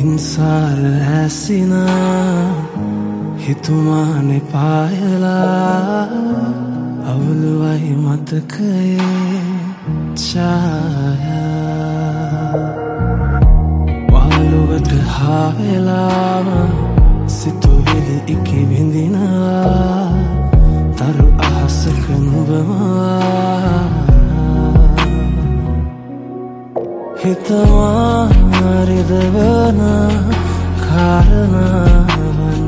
ඉන්සාර ඇසිනා හිතුමානෙ පායලා අවුලුවයි මතකයේ ඡායා වාලුවට හාවෙලාම සිතුවිලි ඉකි විඳිනවා තරු අහසක නුඹමා හිතමා රිදවන කාරණාවන්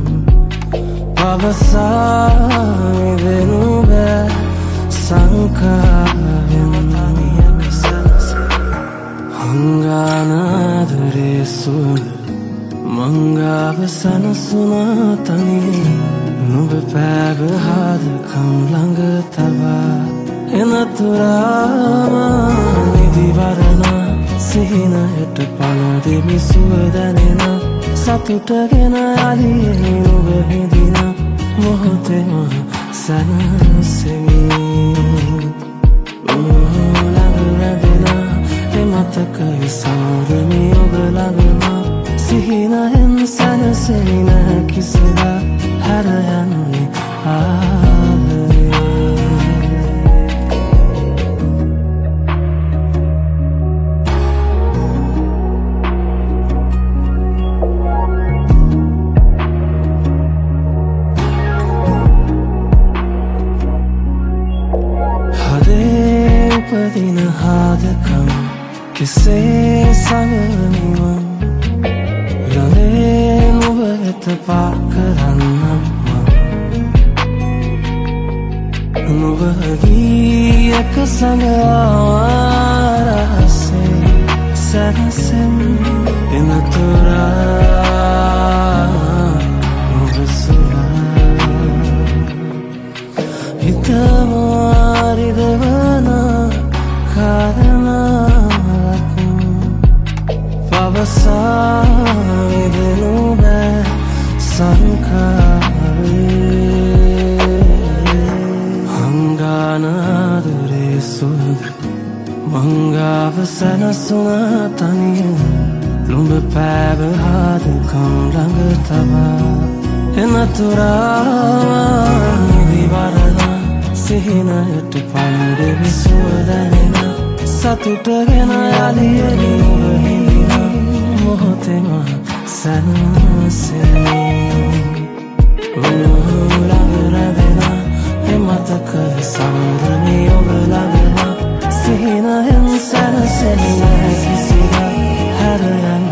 පවසා මිදෙනු බෑ සංකාවෙන් හංගානාදරේ සුවඳ මංගාව සනසුනා තනිය නුඹ පෑගහාදකම් ළඟ තබා එනතුරාම නිදිවරණ සිහිනයට පලදෙමි සුවදැනෙන සතුටගෙන අලියෙනි නුඹ හිඳින මොහොතෙම සැනසෙමි ළඟ රැඳෙන එමතකයි සමරමි ඔබ ළඟම සිහිනයෙන් සැනසෙමි නැහැ කිසිදා හැර යන්නේ උපදින හාදකම් කෙසේ සඟවමිවන් ළඟේ නුඹ වෙත පා කරන්නම් නුඹ ගීයක සඟවාරහසේ සැනසෙම් එනතුරා නුඹ සොයා හිතමා රිදවන කාරණාවක් පවසා මිදෙනු බෑ සංකාවේ හංගානාදරේ සුවඳ මංගාව සනසුනා තනිය නුඹ පෑගහාදකම් ළඟ තබා එනතුරා නිදිවරණ සිහිනයට පලදෙමි සුවදැනෙන සතුටගෙන අලියෙනි නුඹ හිඳින මොහොතෙම සැනසෙමි ළඟ රැඳෙන එමතකය සමරමි ඔබ ළඟම සිහිනයෙන් සැනසෙමි නැහැ කිසිදා හැර යන්නේ